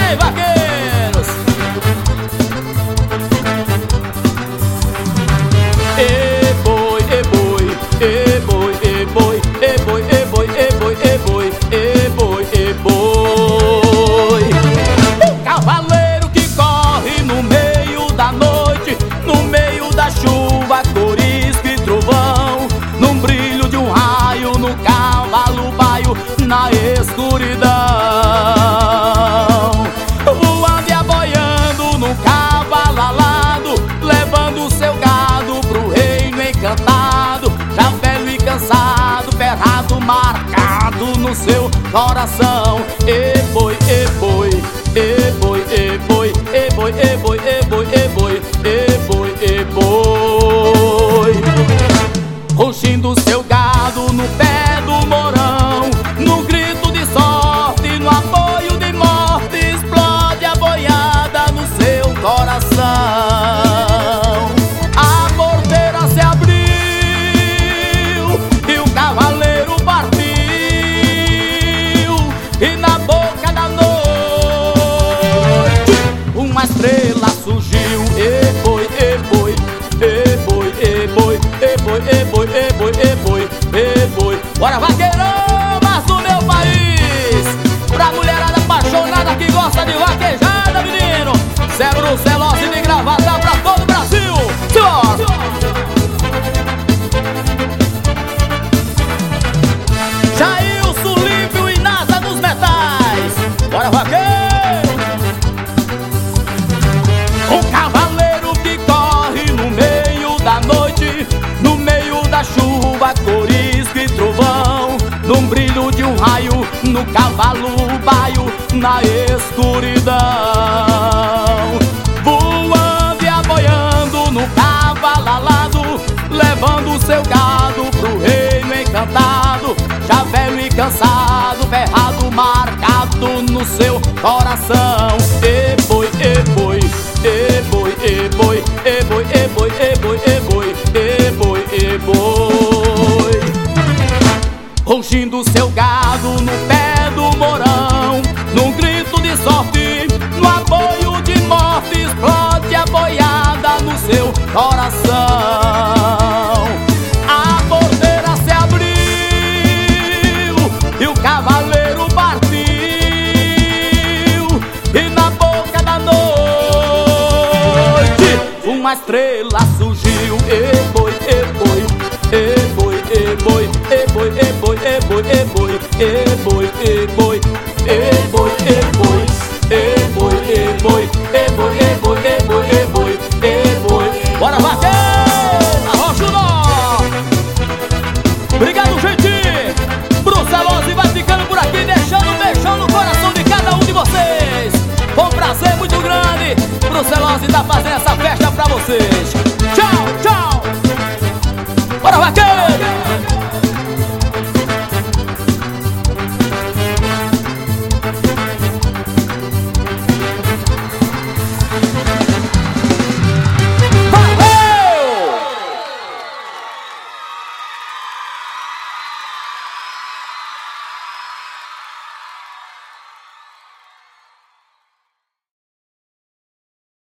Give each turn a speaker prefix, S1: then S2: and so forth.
S1: aí, vaqueiros. E boi, e boi, e boi, e boi, e boi, e boi, e boi, e boi, e boi, e boi. O cavaleiro que corre no meio da noite, no meio da chuva, corisco e trovão, num brilho de um raio, no cavalo baio, na escuridão. Voando e aboiando no cavalo alado, levando seu gado pro reino encantado, já velho e cansado, ferrado, marcado no seu coração. E boi, e boi, e boi, e boi, e boi, e boi, e boi, e boi, e boi, e boi. Rugindo seu gado no pé do morão, no grito de sorte, no apoio de morte, explode a boiada no seu coração. A porteira se abriu e o cavaleiro partiu, e na boca da noite uma estrela surgiu. E boi, e boi, e boi, e boi, e boi, e boi, e boi, e boi, e boi. Bora, vaqueirão, mas do meu país, pra mulherada apaixonada que gosta de vaquejada, menino. Zé Brucelose de Gravata pra todo o Brasil. Senhor! Jailson Límpio e Nasa dos Metais. Bora, vaqueiro! Um cavaleiro que corre no meio da noite, no meio da chuva, corisco e trovão, num brilho de um raio, no cavalo baio, na escuridão. Voando e aboiando no cavalo alado, levando seu gado pro reino encantado, já velho e cansado, ferrado, marcado no seu coração. E boi, e boi, e boi, e boi, e boi, e boi, e boi, e boi, e boi, e boi. Rugindo seu gado no pé do morão, num grito de sorte, no apoio de morte, explode a boiada no seu coração. A porteira se abriu e o cavaleiro partiu, e na boca da noite uma estrela surgiu. E boi, e boi, e boi, e boi, e boi, e boi, e boi, e boi, e boi, e boi, e boi, e boi, e boi, e boi, e boi, e boi, e boi, e boi, e boi. Bora, vaqueiro, arrocha o nó. Obrigado, gente. Brucelose vai ficando por aqui, deixando um beijão no coração de cada um de vocês. Foi um prazer muito grande. Brucelose tá fazendo essa festa pra vocês.